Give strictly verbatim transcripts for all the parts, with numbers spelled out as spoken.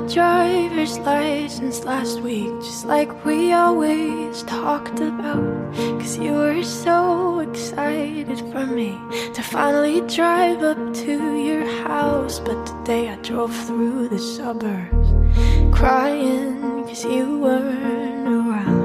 driver's license last week, just like we always talked about. Cause you were so excited for me to finally drive up to your house. But today I drove through the suburbs crying cause you weren't around.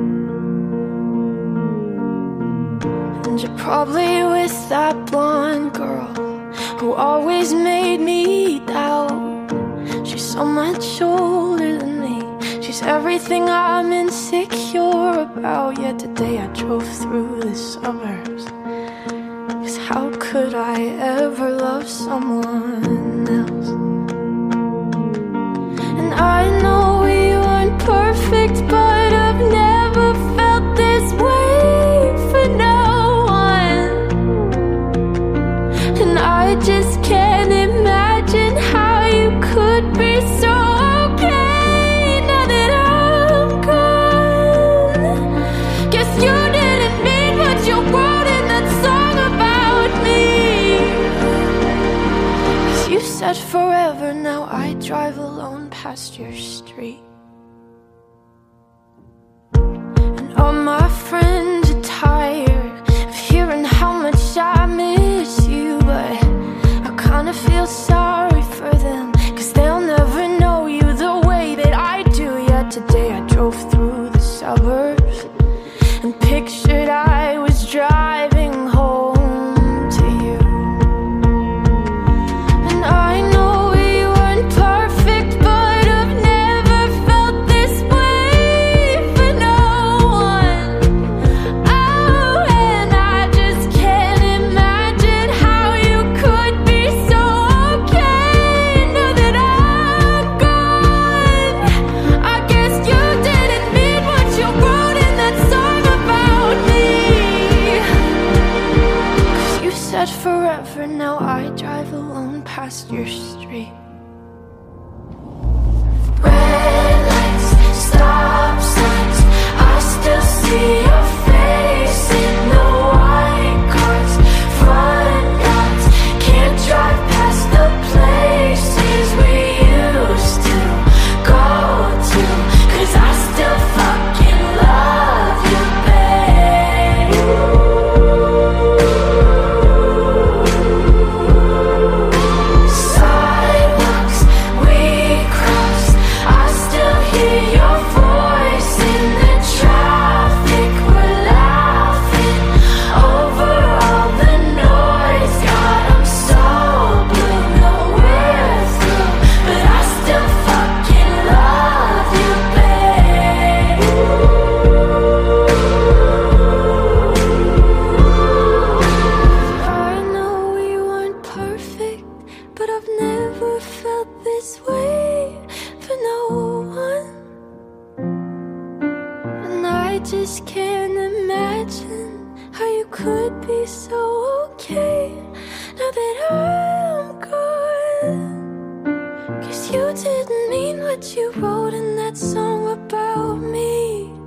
And you're probably with that blonde girl who always made me doubt. She's so much older than me, she's everything I'm insecure about. Yet today I drove through the suburbs, cause how could I ever love someone else? And I know we weren't perfect, but I've never felt this way for no one. And I just can't imagine how you could be so okay now that I'm gone. Guess you didn't mean what you wrote in that song about me. Cause you said forever, now I drive alone past your street. And all my friends are tired of hearing how much I miss you, but I kinda feel sorry for them, cause they'll never know you the way that I do. Yet today I drove through the suburbs and pictured I was driving home to you. And I know we weren't perfect, but I've never felt this way for no one. Oh, and I just can't imagine how you could be so okay now that I'm gone. I guess you didn't mean what you wrote in that song about me. Cause you said forever, now I drive alone past your street. Red lights, stop signs, I still see your face in the white cars, front yards. Can't drive past the places we used to go to, cause I still fucking love you, babe. Sidewalks we crossed, I still hear your voice in the traffic. We're laughing over all the noise. God, I'm so blue, no we're through, but I still fucking love you, babe. I know we weren't perfect, but I've never felt this way for no one. And I just can't imagine how you could be so okay now that I'm gone. Cause you didn't mean what you wrote in that song about me.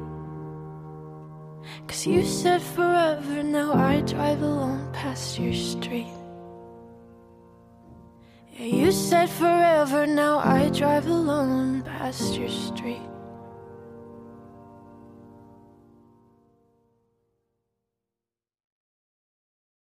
Cause you said forever, now I drive alone past your street. Yeah, you said forever, now I drive alone past your street.